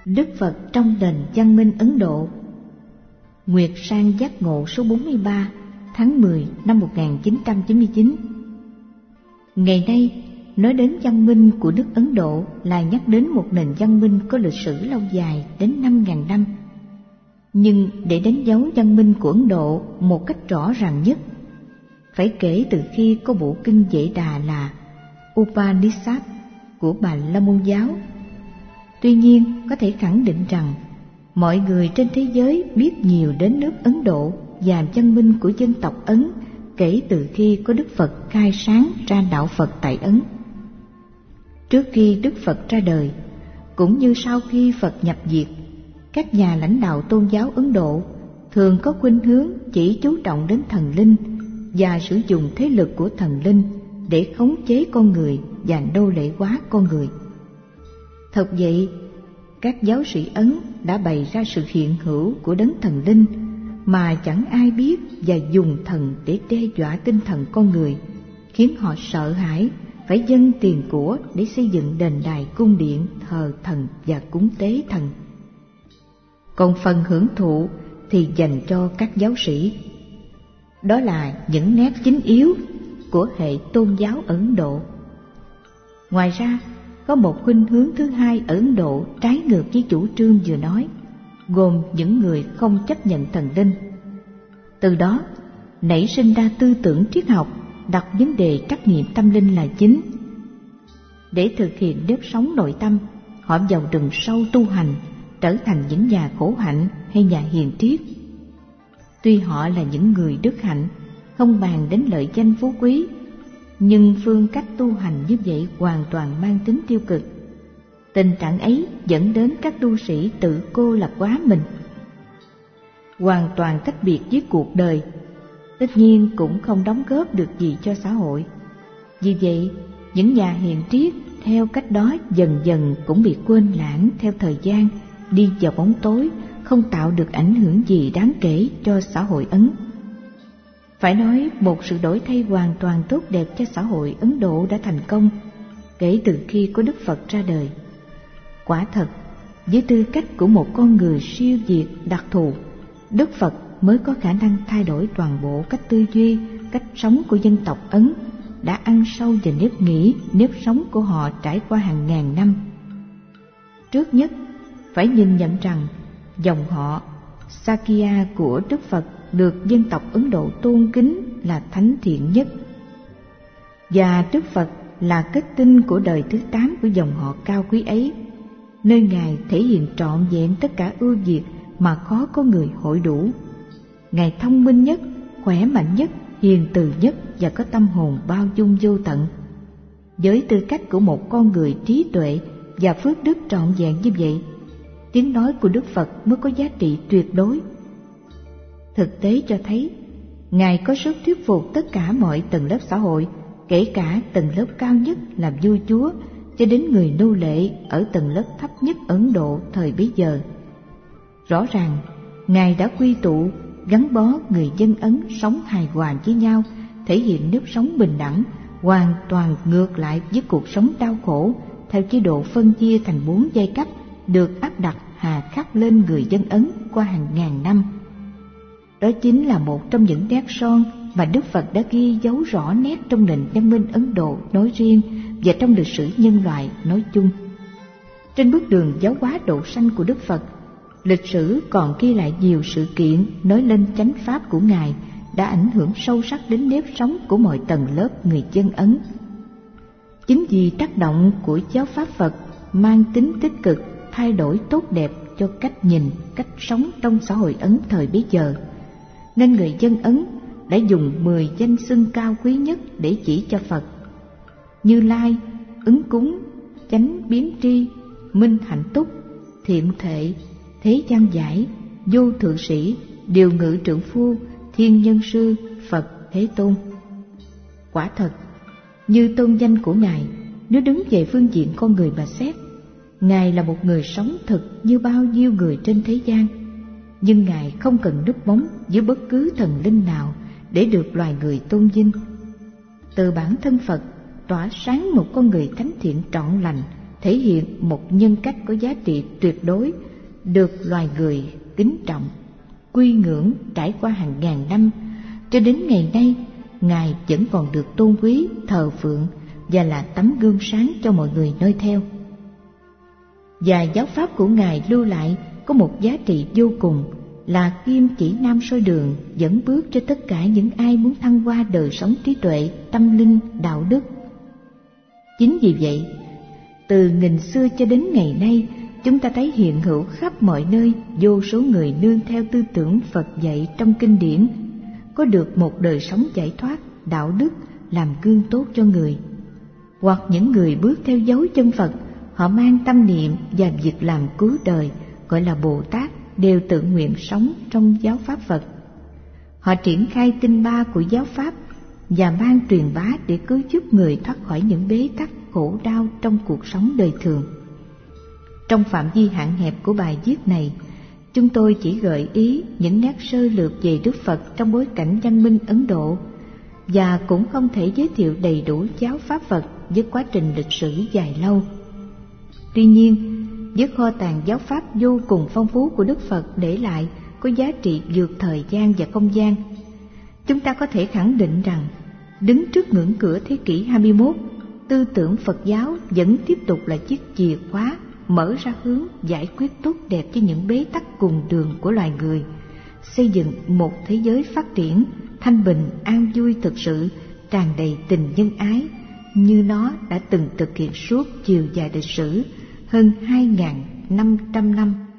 Đức Phật trong nền văn minh Ấn Độ. Nguyệt Sang Giác Ngộ số 43, tháng 10 năm 1999. Ngày nay, nói đến văn minh của nước Ấn Độ là nhắc đến một nền văn minh có lịch sử lâu dài đến 5.000 năm. Nhưng để đánh dấu văn minh của Ấn Độ một cách rõ ràng nhất, phải kể từ khi có bộ kinh Vệ Đà là Upanishad của Bà La Môn giáo. Tuy nhiên, có thể khẳng định rằng mọi người trên thế giới biết nhiều đến nước Ấn Độ và văn minh của dân tộc Ấn kể từ khi có Đức Phật khai sáng ra đạo Phật tại Ấn. Trước khi Đức Phật ra đời, cũng như sau khi Phật nhập diệt, các nhà lãnh đạo tôn giáo Ấn Độ thường có khuynh hướng chỉ chú trọng đến thần linh và sử dụng thế lực của thần linh để khống chế con người và nô lệ hóa con người. Thật vậy, các giáo sĩ Ấn đã bày ra sự hiện hữu của đấng thần linh mà chẳng ai biết và dùng thần để đe dọa tinh thần con người, khiến họ sợ hãi phải dâng tiền của để xây dựng đền đài cung điện thờ thần và cúng tế thần. Còn phần hưởng thụ thì dành cho các giáo sĩ. Đó là những nét chính yếu của hệ tôn giáo Ấn Độ. Ngoài ra, có một khuynh hướng thứ hai ở Ấn Độ trái ngược với chủ trương vừa nói, gồm những người không chấp nhận thần linh. Từ đó, nảy sinh ra tư tưởng triết học đặt vấn đề trắc nghiệm tâm linh là chính. Để thực hiện nếp sống nội tâm, họ vào rừng sâu tu hành, trở thành những nhà khổ hạnh hay nhà hiền triết. Tuy họ là những người đức hạnh, không bàn đến lợi danh phú quý, nhưng phương cách tu hành như vậy hoàn toàn mang tính tiêu cực. Tình trạng ấy dẫn đến các tu sĩ tự cô lập hóa mình, hoàn toàn tách biệt với cuộc đời, tất nhiên cũng không đóng góp được gì cho xã hội. Vì vậy, những nhà hiền triết theo cách đó dần dần cũng bị quên lãng theo thời gian, đi vào bóng tối, không tạo được ảnh hưởng gì đáng kể cho xã hội Ấn. Phải nói một sự đổi thay hoàn toàn tốt đẹp cho xã hội Ấn Độ đã thành công kể từ khi có Đức Phật ra đời. Quả thật, với tư cách của một con người siêu việt đặc thù, Đức Phật mới có khả năng thay đổi toàn bộ cách tư duy, cách sống của dân tộc Ấn, đã ăn sâu vào nếp nghĩ, nếp sống của họ trải qua hàng ngàn năm. Trước nhất, phải nhìn nhận rằng dòng họ Sakya của Đức Phật được dân tộc Ấn Độ tôn kính là thánh thiện nhất, và Đức Phật là kết tinh của đời thứ 8 của dòng họ cao quý ấy, nơi Ngài thể hiện trọn vẹn tất cả ưu việt mà khó có người hội đủ. Ngài thông minh nhất, khỏe mạnh nhất, hiền từ nhất và có tâm hồn bao dung vô tận. Với tư cách của một con người trí tuệ và phước đức trọn vẹn như vậy, tiếng nói của Đức Phật mới có giá trị tuyệt đối. Thực tế cho thấy, Ngài có sức thuyết phục tất cả mọi tầng lớp xã hội, kể cả tầng lớp cao nhất là vua chúa, cho đến người nô lệ ở tầng lớp thấp nhất Ấn Độ thời bấy giờ. Rõ ràng, Ngài đã quy tụ, gắn bó người dân Ấn sống hài hòa với nhau, thể hiện nếp sống bình đẳng, hoàn toàn ngược lại với cuộc sống đau khổ theo chế độ phân chia thành 4 giai cấp được áp đặt hà khắc lên người dân Ấn qua hàng ngàn năm. Đó chính là một trong những nét son mà Đức Phật đã ghi dấu rõ nét trong nền văn minh Ấn Độ nói riêng và trong lịch sử nhân loại nói chung. Trên bước đường giáo hóa độ sanh của Đức Phật, lịch sử còn ghi lại nhiều sự kiện nói lên chánh pháp của Ngài đã ảnh hưởng sâu sắc đến nếp sống của mọi tầng lớp người dân Ấn. Chính vì tác động của giáo pháp Phật mang tính tích cực, thay đổi tốt đẹp cho cách nhìn, cách sống trong xã hội Ấn thời bấy giờ, nên người dân Ấn đã dùng 10 danh xưng cao quý nhất để chỉ cho Phật: Như Lai, Ứng Cúng, Chánh Biến Tri, Minh Hạnh Túc, Thiện Thệ, Thế Gian Giải, Vô Thượng Sĩ, Điều Ngự Trượng Phu, Thiên Nhân Sư, Phật Thế Tôn. Quả thật, như tôn danh của Ngài, nếu đứng về phương diện con người mà xét, Ngài là một người sống thực như bao nhiêu người trên thế gian. Nhưng Ngài không cần núp bóng dưới bất cứ thần linh nào để được loài người tôn vinh. Từ bản thân Phật tỏa sáng một con người thánh thiện trọn lành, thể hiện một nhân cách có giá trị tuyệt đối, được loài người kính trọng, quy ngưỡng trải qua hàng ngàn năm. Cho đến ngày nay, Ngài vẫn còn được tôn quý, thờ phượng và là tấm gương sáng cho mọi người noi theo. Và giáo pháp của Ngài lưu lại có một giá trị vô cùng, là kim chỉ nam soi đường dẫn bước cho tất cả những ai muốn thăng hoa đời sống trí tuệ, tâm linh, đạo đức. Chính vì vậy, từ nghìn xưa cho đến ngày nay, chúng ta thấy hiện hữu khắp mọi nơi vô số người nương theo tư tưởng Phật dạy trong kinh điển, có được một đời sống giải thoát, đạo đức, làm gương tốt cho người. Hoặc những người bước theo dấu chân Phật, họ mang tâm niệm và việc làm cứu đời, gọi là Bồ Tát, đều tự nguyện sống trong giáo pháp Phật. Họ triển khai tinh ba của giáo pháp và mang truyền bá để cứu giúp người thoát khỏi những bế tắc khổ đau trong cuộc sống đời thường. Trong phạm vi hạn hẹp của bài viết này, chúng tôi chỉ gợi ý những nét sơ lược về Đức Phật trong bối cảnh văn minh Ấn Độ, và cũng không thể giới thiệu đầy đủ giáo pháp Phật với quá trình lịch sử dài lâu. Tuy nhiên, với kho tàng giáo pháp vô cùng phong phú của Đức Phật để lại có giá trị vượt thời gian và không gian, chúng ta có thể khẳng định rằng, đứng trước ngưỡng cửa thế kỷ 21, tư tưởng Phật giáo vẫn tiếp tục là chiếc chìa khóa mở ra hướng giải quyết tốt đẹp cho những bế tắc cùng đường của loài người, xây dựng một thế giới phát triển thanh bình, an vui thực sự, tràn đầy tình nhân ái, như nó đã từng thực hiện suốt chiều dài lịch sử hơn 2.500 năm.